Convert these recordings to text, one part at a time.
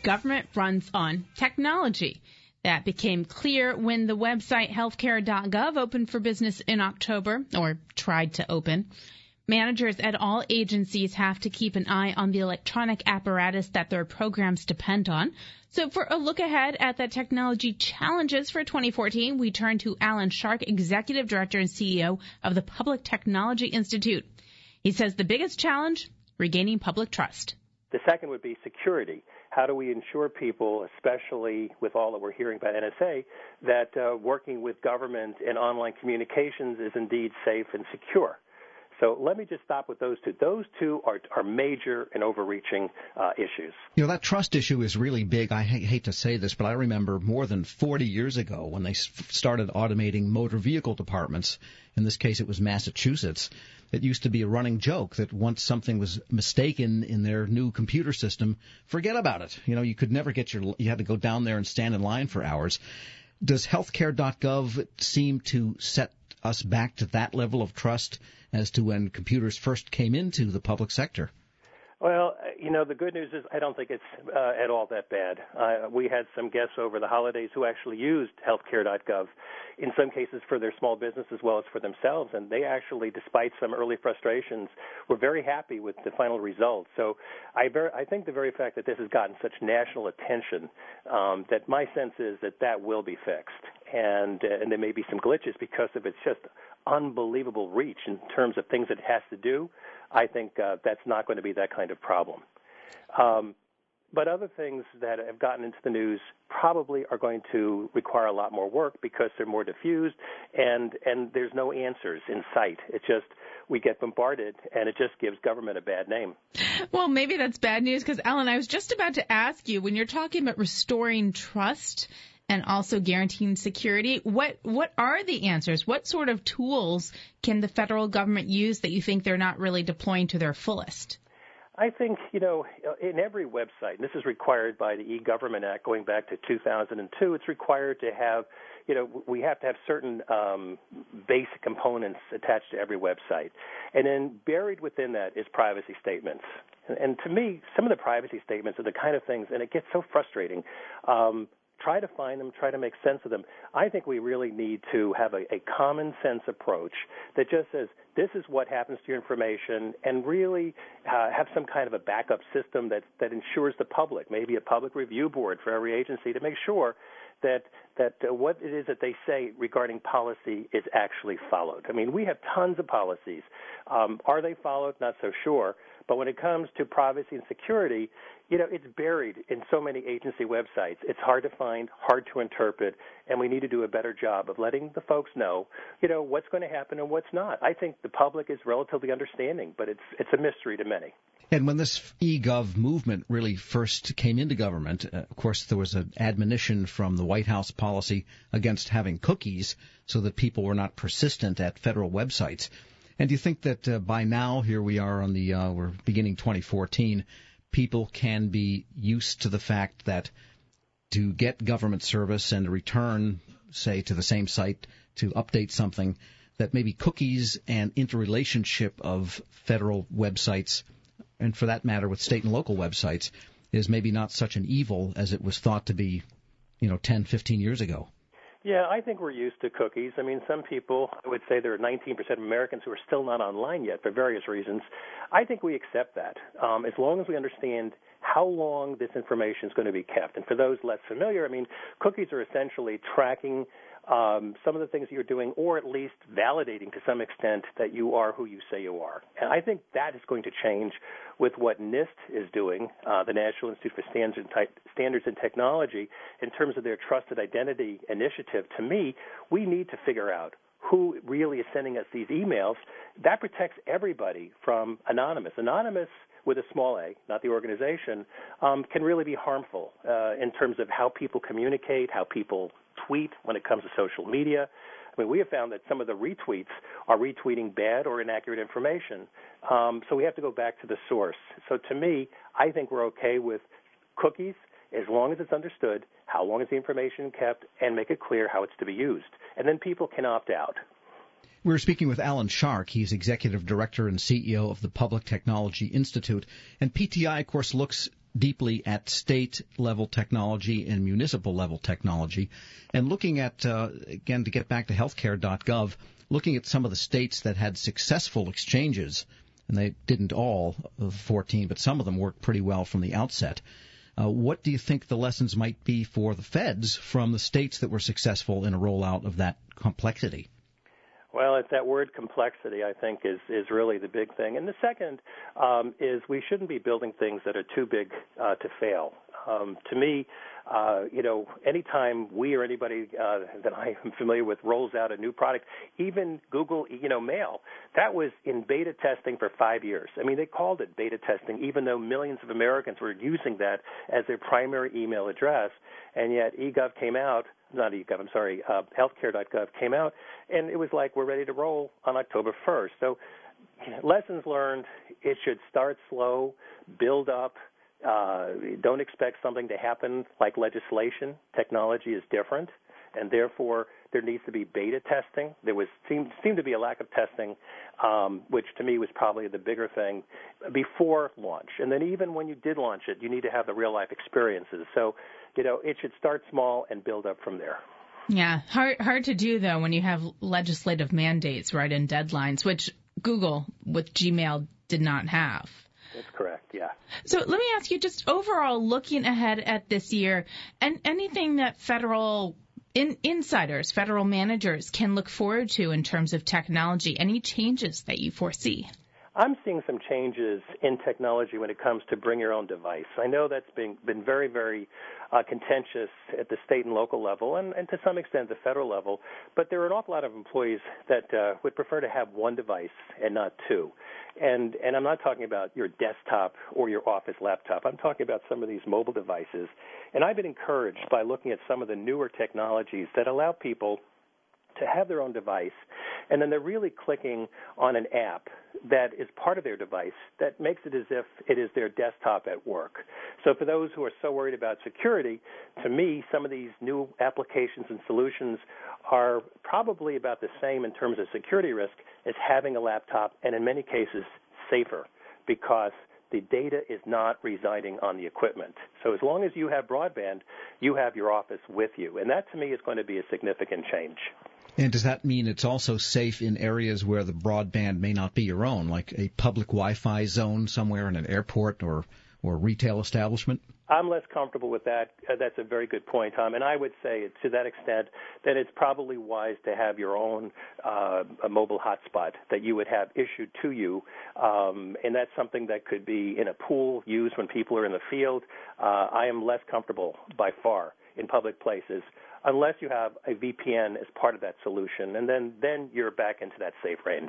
government runs on technology. That became clear when the website healthcare.gov opened for business in October, or tried to open. Managers at all agencies have to keep an eye on the electronic apparatus that their programs depend on. So for a look ahead at the technology challenges for 2014, we turn to Alan Shark, Executive Director and CEO of the Public Technology Institute. He says the biggest challenge, regaining public trust. The second would be security. How do we ensure people, especially with all that we're hearing about NSA, that working with government and online communications is indeed safe and secure? So let me just stop with those two. Those two are major and overreaching issues. You know, that trust issue is really big. I hate to say this, but I remember more than 40 years ago when they started automating motor vehicle departments. In this case, it was Massachusetts. It used to be a running joke that once something was mistaken in their new computer system, forget about it. You know, you could never get you had to go down there and stand in line for hours. Does healthcare.gov seem to set us back to that level of trust as to when computers first came into the public sector? Well, you know, the good news is I don't think it's at all that bad. We had some guests over the holidays who actually used healthcare.gov, in some cases for their small business as well as for themselves, and they actually, despite some early frustrations, were very happy with the final result. So I think the very fact that this has gotten such national attention, that my sense is that will be fixed. And there may be some glitches because of its just unbelievable reach in terms of things it has to do. I think that's not going to be that kind of problem. But other things that have gotten into the news probably are going to require a lot more work because they're more diffused and there's no answers in sight. It's just we get bombarded and it just gives government a bad name. Well, maybe that's bad news because, Alan, I was just about to ask you, when you're talking about restoring trust and also guaranteeing security, what are the answers? What sort of tools can the federal government use that you think they're not really deploying to their fullest? I think, you know, in every website, and this is required by the E-Government Act going back to 2002, it's required to have, you know, we have to have certain basic components attached to every website. And then buried within that is privacy statements. And to me, some of the privacy statements are the kind of things, and it gets so frustrating, try to find them, try to make sense of them. I think we really need to have a common sense approach that just says, this is what happens to your information, and really have some kind of a backup system that ensures the public, maybe a public review board for every agency to make sure that what it is that they say regarding policy is actually followed. I mean, we have tons of policies. Are they followed? Not so sure. But when it comes to privacy and security, you know, it's buried in so many agency websites. It's hard to find, hard to interpret, and we need to do a better job of letting the folks know, you know, what's going to happen and what's not. I think the public is relatively understanding, but it's a mystery to many. And when this e-gov movement really first came into government, of course, there was an admonition from the White House policy against having cookies so that people were not persistent at federal websites. And do you think that by now, here we are on we're beginning 2014, people can be used to the fact that to get government service and to return, say, to the same site to update something, that maybe cookies and interrelationship of federal websites, and for that matter with state and local websites, is maybe not such an evil as it was thought to be, 10, 15 years ago? Yeah, I think we're used to cookies. I mean, some people, I would say there are 19% of Americans who are still not online yet for various reasons. I think we accept that as long as we understand how long this information is going to be kept. And for those less familiar, I mean, cookies are essentially tracking some of the things that you're doing, or at least validating to some extent that you are who you say you are. And I think that is going to change with what NIST is doing, the National Institute for Standards and Technology, in terms of their Trusted Identity Initiative. To me, we need to figure out who really is sending us these emails. That protects everybody from anonymous. Anonymous with a small a, not the organization, can really be harmful in terms of how people communicate, how people tweet when it comes to social media. I mean, we have found that some of the retweets are retweeting bad or inaccurate information. So we have to go back to the source. So to me, I think we're okay with cookies as long as it's understood how long is the information kept and make it clear how it's to be used. And then people can opt out. We're speaking with Alan Shark. He's Executive Director and CEO of the Public Technology Institute. And PTI, of course, looks deeply at state-level technology and municipal-level technology. And looking at, again, to get back to healthcare.gov, looking at some of the states that had successful exchanges, and they didn't all of 14, but some of them worked pretty well from the outset. What do you think the lessons might be for the feds from the states that were successful in a rollout of that complexity? Well, it's that word complexity, I think, is really the big thing. And the second is we shouldn't be building things that are too big to fail. To me, anytime we or anybody that I am familiar with rolls out a new product, even Google, Mail, that was in beta testing for 5 years. I mean, they called it beta testing, even though millions of Americans were using that as their primary email address, and yet healthcare.gov came out, and it was like we're ready to roll on October 1st. So lessons learned, it should start slow, build up. Don't expect something to happen like legislation. Technology is different, and therefore there needs to be beta testing. There seemed to be a lack of testing, which to me was probably the bigger thing before launch. And then even when you did launch it, you need to have the real-life experiences. So, it should start small and build up from there. Yeah, hard to do, though, when you have legislative mandates, right, and deadlines, which Google with Gmail did not have. That's correct, yeah. So let me ask you, just overall, looking ahead at this year, and anything that federal insiders, federal managers can look forward to in terms of technology, any changes that you foresee? I'm seeing some changes in technology when it comes to bring your own device. I know that's been very, very contentious at the state and local level and to some extent the federal level, but there are an awful lot of employees that would prefer to have one device and not two. And I'm not talking about your desktop or your office laptop. I'm talking about some of these mobile devices. And I've been encouraged by looking at some of the newer technologies that allow people to have their own device, and then they're really clicking on an app that is part of their device that makes it as if it is their desktop at work. So for those who are so worried about security, to me, some of these new applications and solutions are probably about the same in terms of security risk as having a laptop, and in many cases safer, because the data is not residing on the equipment. So as long as you have broadband, you have your office with you, and that to me is going to be a significant change. And does that mean it's also safe in areas where the broadband may not be your own, like a public Wi-Fi zone somewhere in an airport or retail establishment? I'm less comfortable with that. That's a very good point, Tom. And I would say to that extent that it's probably wise to have your own a mobile hotspot that you would have issued to you. And that's something that could be in a pool used when people are in the field. I am less comfortable by far in public places unless you have a VPN as part of that solution. And then you're back into that safe range.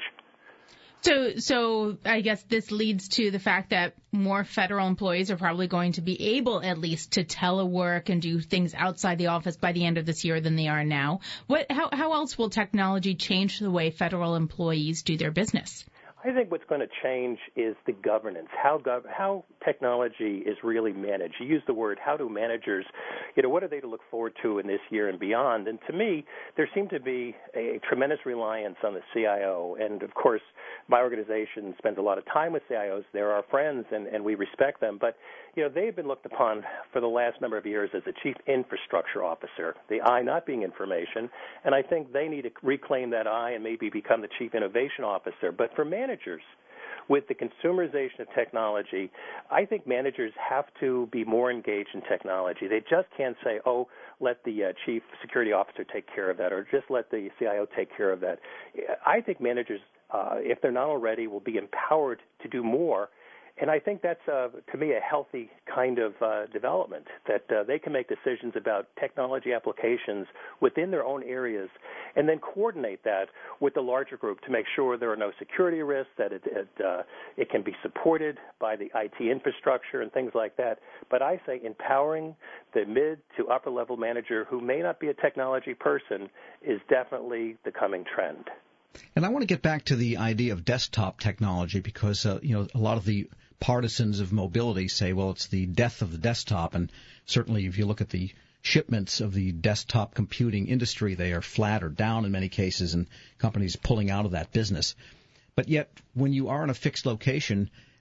So I guess this leads to the fact that more federal employees are probably going to be able at least to telework and do things outside the office by the end of this year than they are now. How else will technology change the way federal employees do their business? I think what's going to change is the governance, how technology is really managed. You use the word, how do managers, what are they to look forward to in this year and beyond? And to me, there seemed to be a tremendous reliance on the CIO. And, of course, my organization spends a lot of time with CIOs. They're our friends, and we respect them. But, they've been looked upon for the last number of years as the chief infrastructure officer, the I not being information. And I think they need to reclaim that I and maybe become the chief innovation officer. But for managers, with the consumerization of technology, I think managers have to be more engaged in technology. They just can't say, let the chief security officer take care of that, or just let the CIO take care of that. I think managers, if they're not already, will be empowered to do more. And I think that's, to me, a healthy kind of development, that they can make decisions about technology applications within their own areas and then coordinate that with the larger group to make sure there are no security risks, that it can be supported by the IT infrastructure and things like that. But I say empowering the mid to upper level manager who may not be a technology person is definitely the coming trend. And I want to get back to the idea of desktop technology because, a lot of the partisans of mobility say, well, it's the death of the desktop. And certainly if you look at the shipments of the desktop computing industry, they are flat or down in many cases, and companies pulling out of that business. But yet, when you are in a fixed location,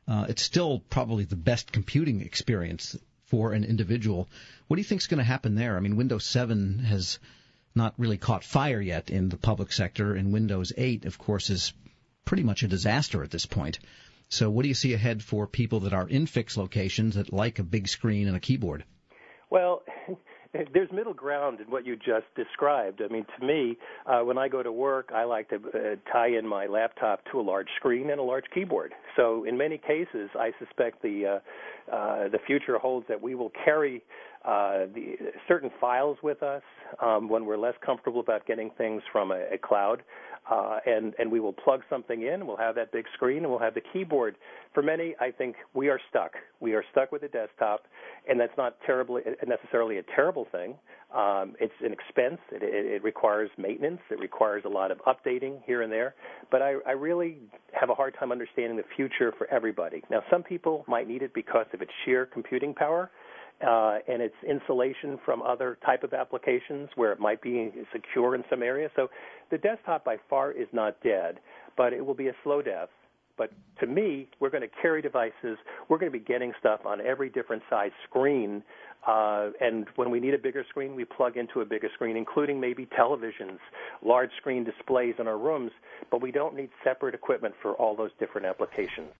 it's still probably the best computing experience for an individual. What do you think is going to happen there? I mean, Windows 7 has not really caught fire yet in the public sector, and Windows 8, of course, is pretty much a disaster at this point. So what do you see ahead for people that are in fixed locations that like a big screen and a keyboard? Well, there's middle ground in what you just described. I mean, to me, when I go to work, I like to tie in my laptop to a large screen and a large keyboard. So in many cases, I suspect the future holds that we will carry certain files with us when we're less comfortable about getting things from a cloud, and we will plug something in. We'll have that big screen, and we'll have the keyboard. For many, I think we are stuck. We are stuck with a desktop, and that's not necessarily a terrible thing. It's an expense. It requires maintenance. It requires a lot of updating here and there. But I really have a hard time understanding the future for everybody. Now, some people might need it because of its sheer computing power, and its insulation from other type of applications where it might be secure in some areas. So the desktop by far is not dead, but it will be a slow death. But to me, we're going to carry devices. We're going to be getting stuff on every different size screen. And when we need a bigger screen, we plug into a bigger screen, including maybe televisions, large screen displays in our rooms. But we don't need separate equipment for all those different applications.